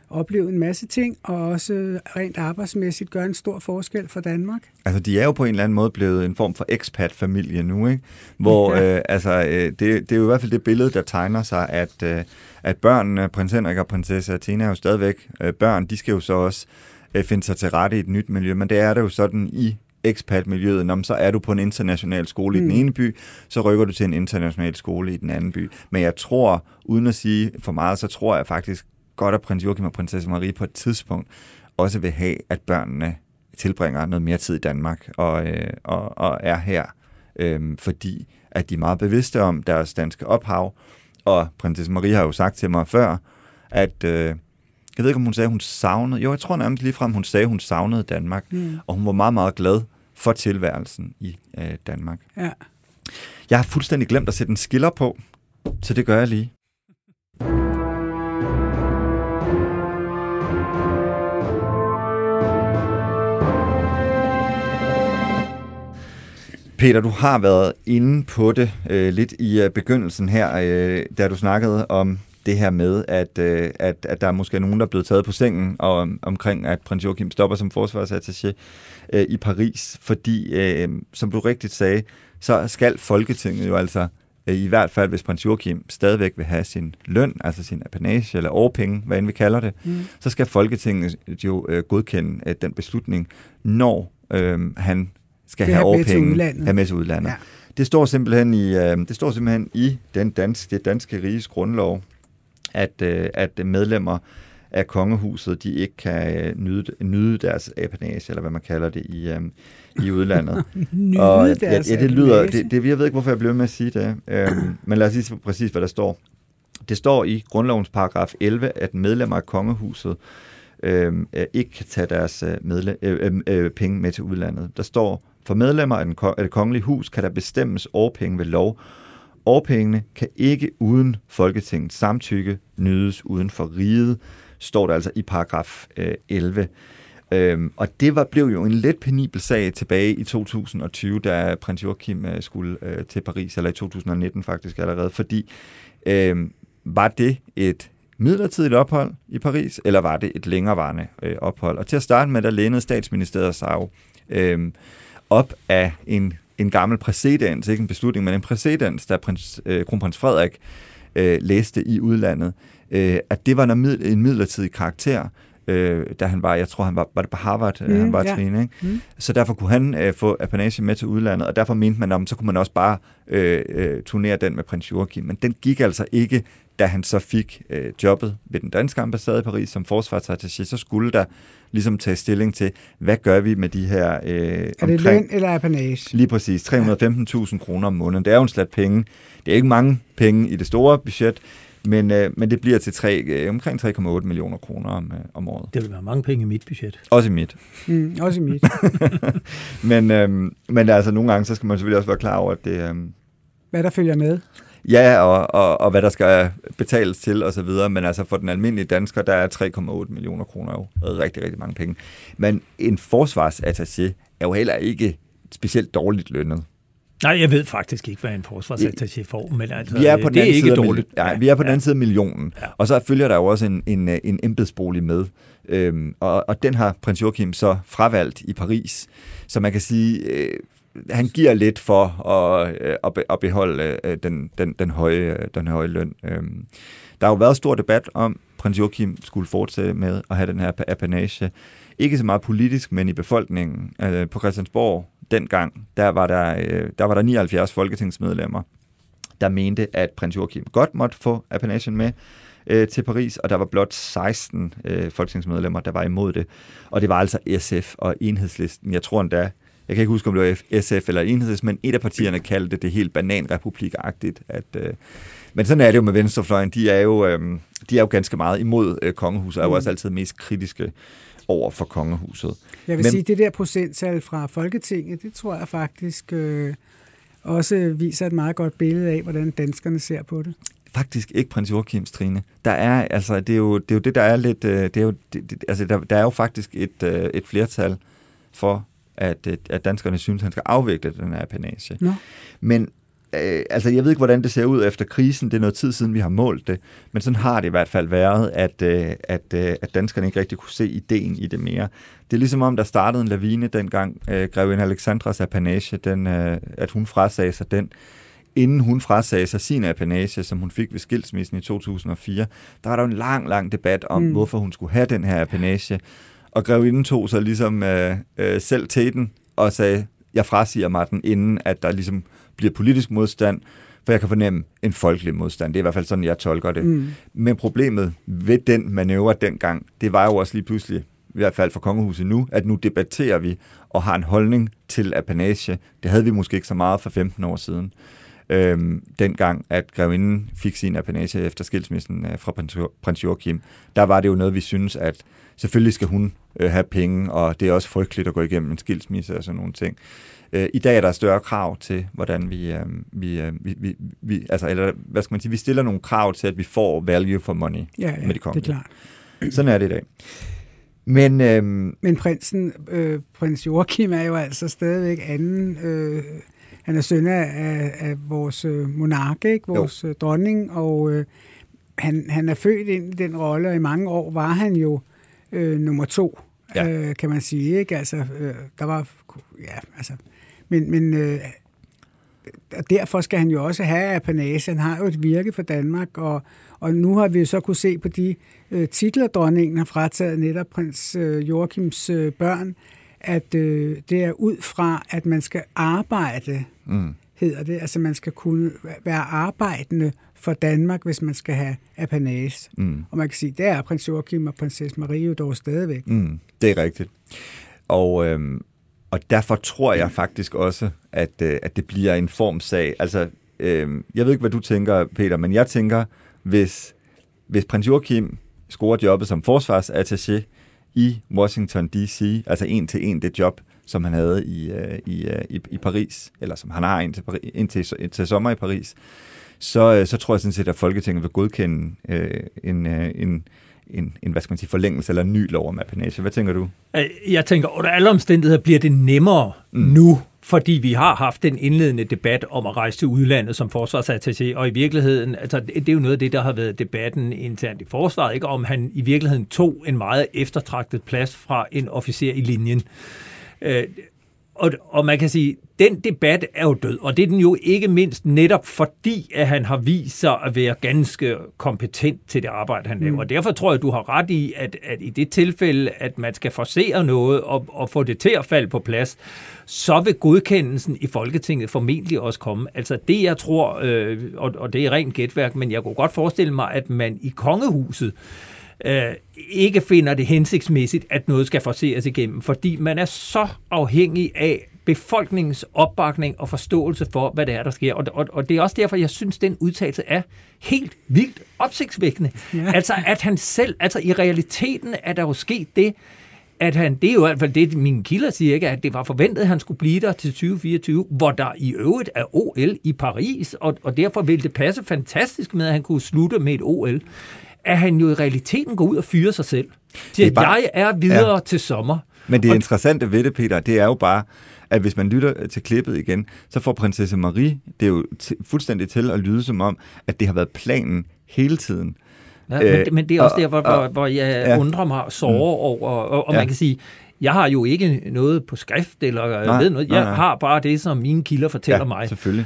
opleve en masse ting, og også rent arbejdsmæssigt gøre en stor forskel for Danmark. Altså, de er jo på en eller anden måde blevet en form for expat-familie nu, ikke? Hvor, det er jo i hvert fald det billede, der tegner sig, at børnene, prins Henrik og prinsesse Athena, er jo stadigvæk børn. De skal jo så også finde sig til rette i et nyt miljø, men det er det jo sådan i expat-miljøet. Når så er du på en international skole i den ene by, så rykker du til en international skole i den anden by. Men jeg tror, uden at sige for meget, så tror jeg faktisk godt, at prins Joachim og prinsesse Marie på et tidspunkt også vil have, at børnene tilbringer noget mere tid i Danmark og er her, fordi at de er meget bevidste om deres danske ophav. Og prinsesse Marie har jo sagt til mig før, at jeg ved ikke, om hun sagde, hun savnede. Jo, jeg tror nærmest ligefrem, hun sagde, hun savnede Danmark. Og hun var meget, meget glad for tilværelsen i Danmark. Ja. Jeg har fuldstændig glemt at sætte en skiller på, så det gør jeg lige. Peter, du har været inde på det lidt i begyndelsen her, da du snakkede om det her med, at der er måske nogen, der er blevet taget på sengen omkring, at prins Joachim stopper som forsvarsattaché i Paris, fordi, som du rigtigt sagde, så skal Folketinget jo altså, i hvert fald hvis prins Joachim stadigvæk vil have sin løn, altså sin apanage eller årpenge, hvad end vi kalder det, så skal Folketinget jo godkende den beslutning, når han skal have årpenge, have med til udlandet. Ja. Det står simpelthen i det danske riges grundlov, at medlemmer af kongehuset, de ikke kan nyde deres apanage, eller hvad man kalder det i udlandet. Nyde deres det lyder, jeg ved ikke, hvorfor jeg blev med at sige det, men lad os sige præcis, hvad der står. Det står i grundlovens paragraf 11, at medlemmer af kongehuset ikke kan tage deres penge med til udlandet. Der står, for medlemmer af det kongelige hus kan der bestemmes årpenge ved lov. Årpengene kan ikke uden Folketingets samtykke nydes uden for riget, står der altså i paragraf 11. Og det blev jo en lidt penibel sag tilbage i 2020, da prins Joachim skulle til Paris, eller i 2019 faktisk allerede, fordi var det et midlertidigt ophold i Paris, eller var det et længerevarende ophold? Og til at starte med, der lænede statsministeriet sig jo op af en gammel præcedens, ikke en beslutning, men en præcedens, da kronprins Frederik læste i udlandet, at det var en midlertidig karakter, da han var, jeg tror han var det på Harvard, han var træner, ikke? Så derfor kunne han få apanage med til udlandet, og derfor mente man, så kunne man også bare turnere den med prins Joachim, men den gik altså ikke, da han så fik jobbet ved den danske ambassade i Paris som forsvarsattaché, så skulle der ligesom tage stilling til, hvad gør vi med de her er det løn eller apanage? Lige præcis, 315.000 kroner om måneden. Det er jo en slat penge. Det er ikke mange penge i det store budget, men det bliver til omkring 3,8 millioner kroner om året. Det vil være mange penge i mit budget. Også i mit. Også i mit. men altså nogle gange, så skal man selvfølgelig også være klar over, at det... hvad der følger med. Ja, og hvad der skal betales til og så videre, men altså for den almindelige dansker, der er 3,8 millioner kroner jo rigtig, rigtig mange penge. Men en forsvarsattaché er jo heller ikke specielt dårligt lønnet. Nej, jeg ved faktisk ikke, hvad en forsvarsattaché får, men altså, vi er på det er ikke dårligt. Vi er på den anden side af millionen, og så følger der jo også en embedsbolig med, og den har prins Joachim så fravalgt i Paris, så man kan sige... han giver lidt for at beholde den høje løn. Der har jo været stor debat om, prins Joachim skulle fortsætte med at have den her apanage. Ikke så meget politisk, men i befolkningen. På Christiansborg dengang, der var der 79 folketingsmedlemmer, der mente, at prins Joachim godt måtte få apanagen med til Paris, og der var blot 16 folketingsmedlemmer, der var imod det. Og det var altså SF og Enhedslisten. Jeg tror endda, jeg kan ikke huske, om det var SF eller Enhedslisten, men et af partierne kaldte det helt bananrepublik-agtigt. Men sådan er det jo med venstrefløjen. De er jo ganske meget imod kongehuset, og er jo også altid mest kritiske over for kongehuset. Jeg vil sige, det der procenttal fra Folketinget, det tror jeg faktisk også viser et meget godt billede af, hvordan danskerne ser på det. Faktisk ikke prins Joachims, Trine. Der er altså det er jo det der er lidt der er jo faktisk et flertal for at danskerne synes han skal afvikle den her apanage. No. Men altså jeg ved ikke, hvordan det ser ud efter krisen. Det er noget tid siden, vi har målt det. Men sådan har det i hvert fald været, at danskerne ikke rigtig kunne se ideen i det mere. Det er ligesom om, der startede en lavine dengang, grevinde Alexandras apanage, at hun frasagde sig den. Inden hun frasagde sig sin apanage, som hun fik ved skilsmissen i 2004, der var der en lang debat om, hvorfor hun skulle have den her apanage. Og grevinden tog sig ligesom selv til den og sagde, jeg frasiger mig den, inden at der ligesom bliver politisk modstand, for jeg kan fornemme en folkelig modstand. Det er i hvert fald sådan, jeg tolker det. Men problemet ved den manøvre dengang, det var jo også lige pludselig, i hvert fald for kongehuset nu, at nu debatterer vi og har en holdning til apanage. Det havde vi måske ikke så meget for 15 år siden. Dengang, at grevinden fik sin apanage efter skilsmissen fra prins Joachim, der var det jo noget, vi synes, at selvfølgelig skal hun have penge, og det er også frygteligt at gå igennem en skilsmisse og sådan nogle ting. I dag er der større krav til, hvordan vi altså, eller hvad skal man sige, vi stiller nogle krav til, at vi får value for money med de kongelige. Det er klart. Sådan er det i dag. Men prins Joachim er jo altså stadigvæk anden. Han er søn af vores monark, ikke? Vores dronning, og han er født ind i den rolle, og i mange år var han jo nummer 2, kan man sige, ikke? Altså, der var, men derfor skal han jo også have apanage. Han har jo et virke for Danmark, og nu har vi jo så kunne se på de titler, dronningen har frataget netop prins Joachims børn, at det er ud fra, at man skal arbejde, hedder det. Altså man skal kunne være arbejdende for Danmark, hvis man skal have apanage. Og man kan sige, det er prins Joachim og prinsesse Marie jo dog stadigvæk. Det er rigtigt. Og derfor tror jeg faktisk også, at det bliver en formsag. Altså, jeg ved ikke, hvad du tænker, Peter, men jeg tænker, hvis prins Joachim scorer jobbet som forsvarsattaché i Washington D.C., altså en til en det job, som han havde i Paris, eller som han har indtil sommer i Paris, så tror jeg sådan set, at Folketinget vil godkende en hvad skal man sige, forlængelse eller en ny lov om apanage. Hvad tænker du? Jeg tænker, under alle omstændigheder bliver det nemmere nu, fordi vi har haft en indledende debat om at rejse til udlandet som forsvarsattaché, og i virkeligheden, altså det er jo noget af det, der har været debatten internt i forsvaret, ikke? Om han i virkeligheden tog en meget eftertragtet plads fra en officer i linjen. Og man kan sige, den debat er jo død, og det er den jo ikke mindst netop fordi, at han har vist sig at være ganske kompetent til det arbejde, han laver. Og derfor tror jeg, du har ret i, at i det tilfælde, at man skal forcere noget og få det til at falde på plads, så vil godkendelsen i Folketinget formentlig også komme. Altså det, jeg tror, og det er rent gætværk, men jeg kunne godt forestille mig, at man i kongehuset ikke finder det hensigtsmæssigt, at noget skal forceres igennem, fordi man er så afhængig af befolkningens opbakning og forståelse for, hvad det er, der sker. Og det er også derfor, jeg synes, den udtalelse er helt vildt opsigtsvækkende. Ja. Altså, at han selv, altså i realiteten er der jo sket det, at det er jo i hvert fald det, mine kilder siger, ikke, at det var forventet, at han skulle blive der til 2024, hvor der i øvrigt er OL i Paris, og derfor ville det passe fantastisk med, at han kunne slutte med et OL. At han jo i realiteten går ud og fyrer sig selv. Jeg er videre til sommer. Men det interessante ved det, Peter, det er jo bare, at hvis man lytter til klippet igen, så får prinsesse Marie det er jo fuldstændig til at lyde som om, at det har været planen hele tiden. Ja, men det er også der, hvor jeg undrer mig og sårer over, og man kan sige, jeg har jo ikke noget på skrift, eller ved noget. Jeg har bare det, som mine kilder fortæller mig. Selvfølgelig.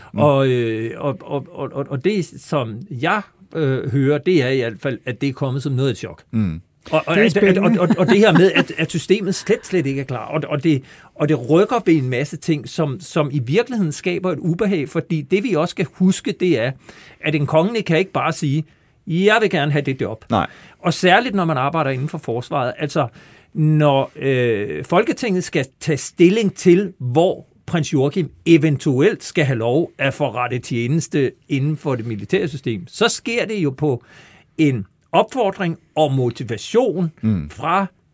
Og det, som jeg hører, det er i hvert fald, at det er kommet som noget af et chok. Og det her med, at systemet slet ikke er klar, og det rykker ved en masse ting, som i virkeligheden skaber et ubehag, fordi det vi også skal huske, det er, at en konge kan ikke bare sige, jeg vil gerne have det job. Nej. Og særligt, når man arbejder inden for forsvaret, altså når Folketinget skal tage stilling til, hvor prins Joachim eventuelt skal have lov at forrette tjeneste inden for det militære system, så sker det jo på en opfordring og motivation fra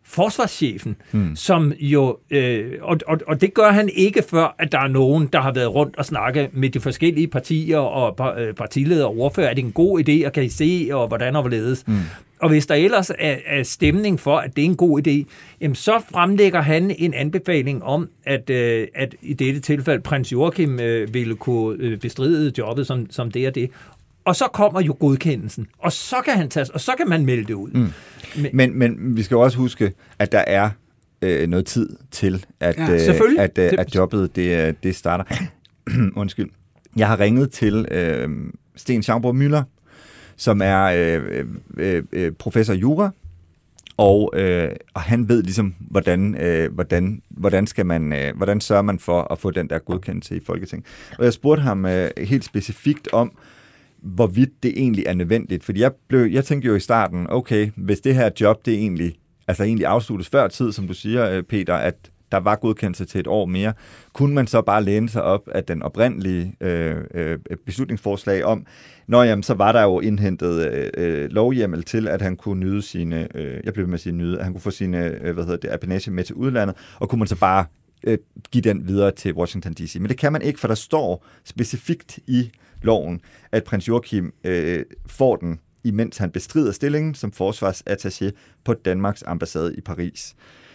forsvarschefen, som jo, og det gør han ikke før, at der er nogen, der har været rundt og snakke med de forskellige partier og partiledere og ordfører, er det en god idé, og kan I se, og hvordan og hvorledes. Og hvis der ellers er stemning for, at det er en god idé, jamen så fremlægger han en anbefaling om, at i dette tilfælde prins Joachim ville kunne bestride jobbet som det og det. Og så kommer jo godkendelsen, og så kan han tages, og så kan man melde det ud. Men vi skal jo også huske, at der er noget tid til, at jobbet det starter. Undskyld. Jeg har ringet til Sten Schaumburg-Müller, som er professor i jura, og han ved ligesom, hvordan sørger man for at få den der godkendelse i Folketinget. Og jeg spurgte ham helt specifikt om, hvorvidt det egentlig er nødvendigt. Fordi jeg tænkte jo i starten, okay, hvis det her job, det egentlig afsluttes før tid, som du siger, Peter, at der var godkendelse til et år mere, kunne man så bare læne sig op af den oprindelige beslutningsforslag om, så var der jo indhentet lovhjemmel til, at han kunne nyde sine, at han kunne få sine, apanage med til udlandet, og kunne man så bare give den videre til Washington D.C. Men det kan man ikke, for der står specifikt i loven, at prins Joachim får den, imens han bestrider stillingen som forsvarsattaché på Danmarks ambassade i Paris.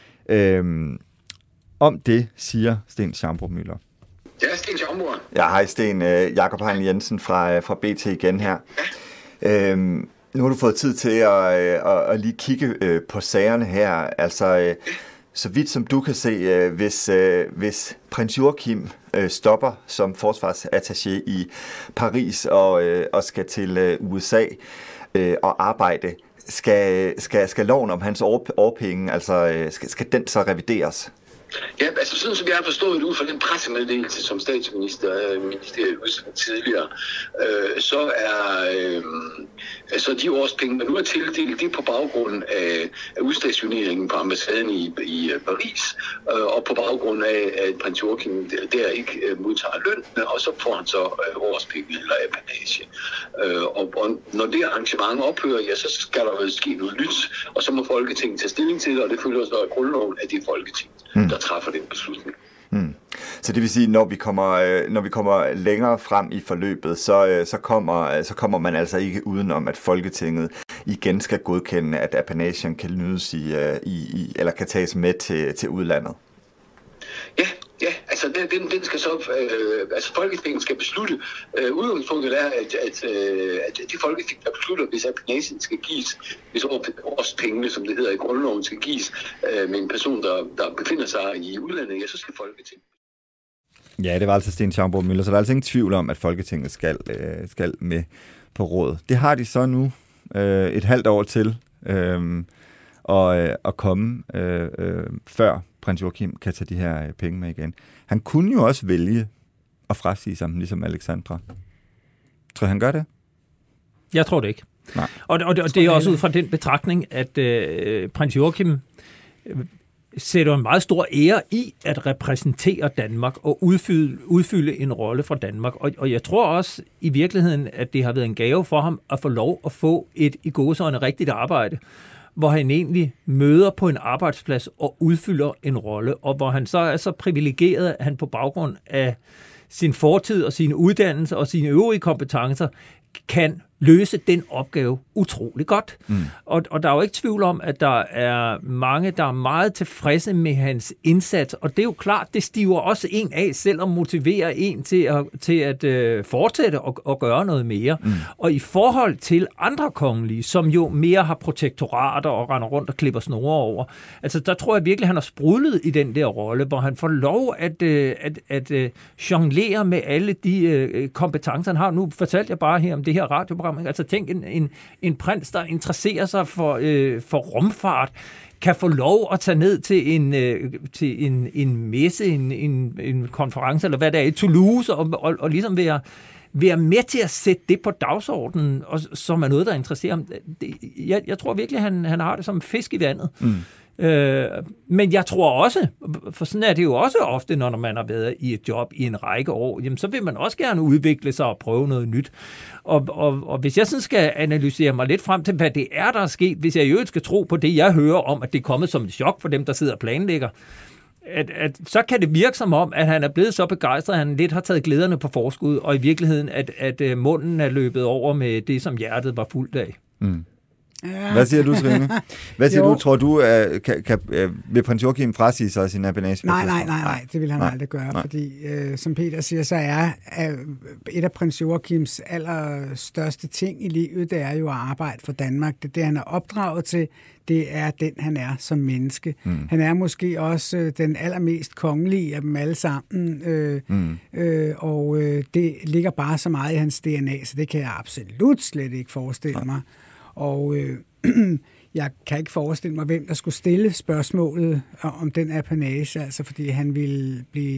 Om det siger Sten Schaumburg-Müller. Ja, Sten Schaumburg. Ja, hej Sten. Jakob Hein Jensen fra BT igen her. Ja. Nu har du fået tid til at lige kigge på sagerne her. Altså, så vidt som du kan se, hvis prins Joachim stopper som forsvarsattaché i Paris og skal til USA og arbejde, skal loven om hans årpenge, altså skal den så revideres? Ja, altså sådan som jeg har forstået det ud fra den pressemeddelelse, som statsministeriet udsendte tidligere, så de årspenge, man nu har tildelt, det er på baggrund af udstationeringen på ambassaden i Paris, og på baggrund af, at prins Joachim der ikke modtager løn, og så får han så årspenge eller apanage. Og når det arrangement ophører, ja, så skal der jo ske noget nyt, og så må Folketinget tage stilling til det, og det følger også af grundloven, at det er Folketinget, der træffer den beslutning. Så det vil sige, når vi kommer længere frem i forløbet, så kommer man altså ikke udenom, at Folketinget igen skal godkende, at apanagen kan nydes eller kan tages med til udlandet. Ja, altså den skal så, Folketinget skal beslutte. Udgangspunktet er, at de Folketing, der beslutter, hvis apanagen skal gives, hvis årspengene, som det hedder i grundloven, skal gives med en person, der befinder sig i udlandet, ja, så skal Folketinget. Ja, det var altså Sten Schaumburg-Müller, så der er altså ingen tvivl om, at Folketinget skal med på råd. Det har de så nu et halvt år til at komme før prins Joachim kan tage de her penge med igen. Han kunne jo også vælge at frasige sig, ligesom Alexandra. Tror han gør det? Jeg tror det ikke. Nej. Og det er også ud fra den betragtning, at prins Joachim sætter en meget stor ære i at repræsentere Danmark og udfylde en rolle for Danmark. Og jeg tror også i virkeligheden, at det har været en gave for ham at få lov at få et i gåseøjne rigtigt arbejde, hvor han egentlig møder på en arbejdsplads og udfylder en rolle, og hvor han så er så privilegeret, at han på baggrund af sin fortid og sine uddannelser og sine øvrige kompetencer kan løse den opgave utrolig godt. Og der er jo ikke tvivl om, at der er mange, der er meget tilfredse med hans indsats, og det er jo klart, det stiver også en af, selvom motiverer en til at fortsætte og gøre noget mere. Og i forhold til andre kongelige, som jo mere har protektorater og render rundt og klipper snore over, altså der tror jeg virkelig, han har sprudlet i den der rolle, hvor han får lov at jonglere med alle de kompetencer, han har. Nu fortalte jeg bare her om det her radioprogram. Altså tænk en prins, der interesserer sig for rumfart, kan få lov at tage ned til en messe, en konference, eller hvad det er, i Toulouse, og ligesom være med til at sætte det på dagsordenen, og som er noget, der interesserer ham. Jeg tror virkelig, han har det som fisk i vandet. Men jeg tror også, for sådan er det jo også ofte, når man har været i et job i en række år, jamen, så vil man også gerne udvikle sig og prøve noget nyt. Og hvis jeg sådan skal analysere mig lidt frem til, hvad det er, der er sket, hvis jeg i øvrigt skal tro på det, jeg hører om, at det er kommet som et chok for dem, der sidder og planlægger, at så kan det virke som om, at han er blevet så begejstret, at han lidt har taget glæderne på forskud, og i virkeligheden, at munden er løbet over med det, som hjertet var fuldt af. Mm. Ja. Hvad siger du, Trine? Hvad siger du? Tror du, vil prins Joachim frasige sig sin apanage? Nej, det vil han aldrig gøre, fordi som Peter siger, så er et af prins Joachims allerstørste ting i livet, det er jo at arbejde for Danmark. Det han er opdraget til, det er den, han er som menneske. Han er måske også den allermest kongelige af dem alle sammen, og det ligger bare så meget i hans DNA, så det kan jeg absolut slet ikke forestille mig. Og jeg kan ikke forestille mig, hvem der skulle stille spørgsmålet om den apanage, altså fordi han ville blive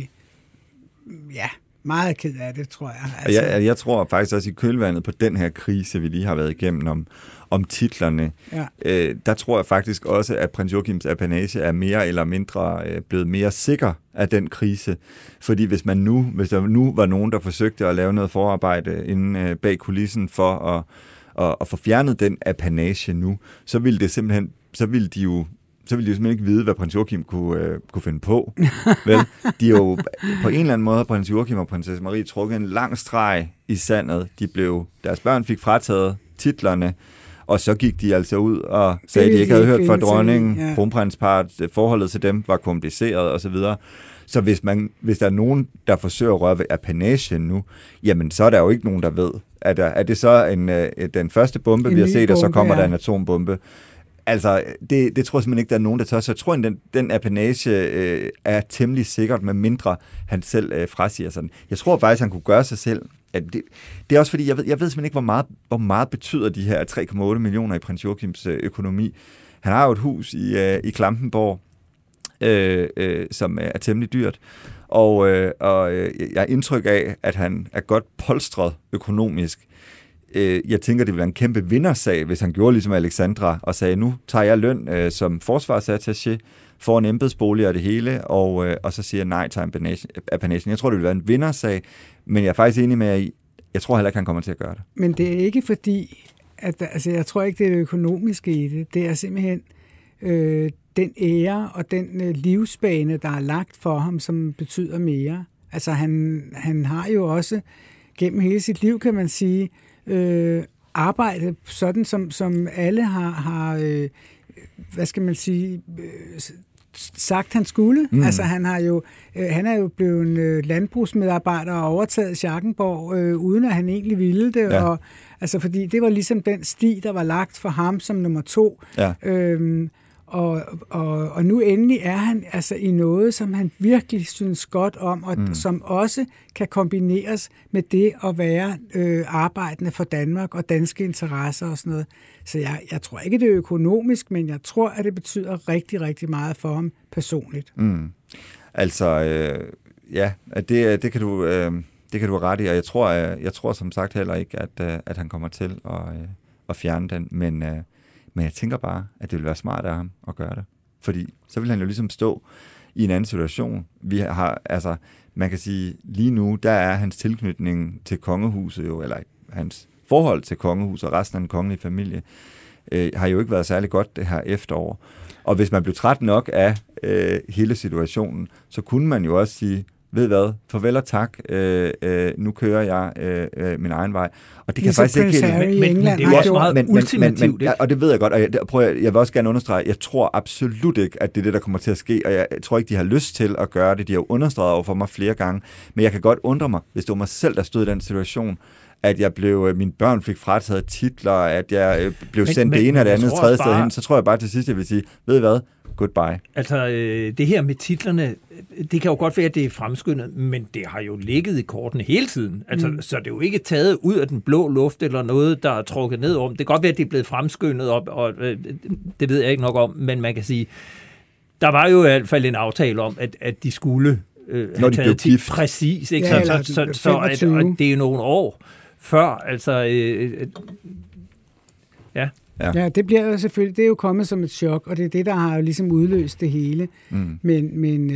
meget ked af det, tror jeg. Altså. Jeg tror faktisk også i kølvandet på den her krise, vi lige har været igennem om titlerne, der tror jeg faktisk også, at prins Joachims apanage er mere eller mindre blevet mere sikker af den krise. Fordi hvis der nu var nogen, der forsøgte at lave noget forarbejde inde bag kulissen for at få fjernet den apanage nu, så ville de jo simpelthen ikke vide, hvad prins Joachim kunne finde på. Vel? De er jo på en eller anden måde, prins Joachim og prinsesse Marie trukket en lang streg i sandet. Deres børn fik frataget titlerne, og så gik de altså ud og sagde, at de ikke havde hørt fra dronningen, kronprinsparret, forholdet til dem var kompliceret osv. Så hvis der er nogen, der forsøger at røre ved apanagen nu, jamen så er der jo ikke nogen, der ved. Er det så den første bombe, vi har set, og så kommer der en atombombe? Altså, det tror jeg simpelthen ikke, der er nogen, der tør. Så jeg tror, at den apanage er temmelig sikkert, med mindre han selv frasiger sådan. Jeg tror faktisk, han kunne gøre sig selv. Det er også fordi, jeg ved simpelthen ikke, hvor meget betyder de her 3,8 millioner i prins Joachims økonomi. Han har jo et hus i Klampenborg, som er temmelig dyrt. Og jeg har indtryk af, at han er godt polstret økonomisk. Jeg tænker, det ville være en kæmpe vindersag, hvis han gjorde ligesom Alexandra og sagde, nu tager jeg løn som forsvarsattaché, får en embedsbolig og det hele, og så siger nej til apanagen. Jeg tror, det ville være en vindersag, men jeg er faktisk enig med jer i, jeg tror heller ikke, han kommer til at gøre det. Men det er ikke fordi, jeg tror ikke, det er det økonomiske i det. Det er simpelthen den ære og den livsbane, der er lagt for ham, som betyder mere. Altså han har jo også gennem hele sit liv, kan man sige, arbejdet sådan, som alle har hvad skal man sige, sagt, han skulle. Altså han er jo blevet landbrugsmedarbejder og overtaget Schackenborg, uden at han egentlig ville det. Ja. Og, altså, fordi det var ligesom den sti, der var lagt for ham som nummer 2. Ja. Og nu endelig er han altså i noget, som han virkelig synes godt om, og som også kan kombineres med det at være arbejdende for Danmark og danske interesser og sådan noget. Så jeg tror ikke, det er økonomisk, men jeg tror, at det betyder rigtig, rigtig meget for ham personligt. Altså, det kan du have ret i, og jeg tror som sagt heller ikke, at han kommer til at fjerne den, men jeg tænker bare, at det vil være smart af ham at gøre det. Fordi så vil han jo ligesom stå i en anden situation. Vi har, altså, man kan sige, lige nu, der er hans tilknytning til kongehuset jo, eller hans forhold til kongehuset og resten af den kongelige familie, har jo ikke været særlig godt det her efterår. Og hvis man blev træt nok af hele situationen, så kunne man jo også sige, ved hvad, farvel og tak, nu kører jeg min egen vej. Og det kan faktisk ikke... Men det er også meget ultimativt. Og det ved jeg godt, og jeg vil også gerne understrege, jeg tror absolut ikke, at det er det, der kommer til at ske, og jeg tror ikke, de har lyst til at gøre det. De har jo understreget over for mig flere gange, men jeg kan godt undre mig, hvis det var mig selv, der stod i den situation, at mine børn fik frataget titler, at jeg blev sendt det ene og det andet tredje sted hen, så tror jeg bare til sidst, jeg vil sige, ved hvad, goodbye. Altså, det her med titlerne, det kan jo godt være, at det er fremskyndet, men det har jo ligget i kortene hele tiden. Altså, så det er jo ikke taget ud af den blå luft, eller noget, der er trukket ned om. Det kan godt være, at det er blevet fremskyndet op, og det ved jeg ikke nok om, men man kan sige, der var jo i hvert fald en aftale om, at de skulle have taget til præcis, ikke? Ja, så det er jo nogle år før, altså, ja. Ja, det bliver jo selvfølgelig, det er jo kommet som et chok, og det er det, der har jo ligesom udløst det hele. Men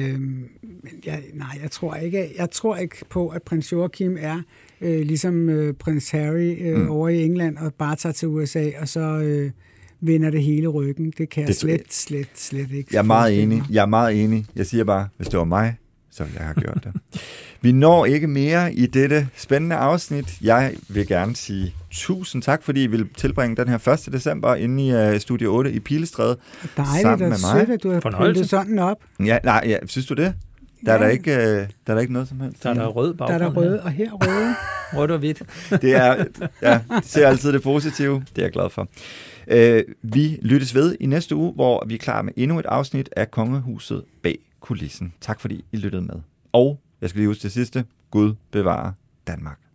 jeg tror ikke på, at prins Joachim er ligesom prins Harry over i England og bare tager til USA, og så vender det hele ryggen. Det kan jeg slet ikke. Jeg er meget enig. Jeg siger bare, hvis det var mig, så ville jeg have gjort det. Vi når ikke mere i dette spændende afsnit. Jeg vil gerne sige tusind tak, fordi I vil tilbringe den her 1. december inde i Studio 8 i Pilestræde. Dejligt og sødt, at du har pyntet sådan op. Ja, synes du det? Der er der ikke noget som helst. Der er der rød baggrund. Der er der rød, og her røde. Rødt og hvidt. Det ser altid det positive. Det er jeg glad for. Vi lyttes ved i næste uge, hvor vi er klar med endnu et afsnit af Kongehuset bag kulissen. Tak fordi I lyttede med. Og jeg skal lige huske det sidste. Gud bevarer Danmark.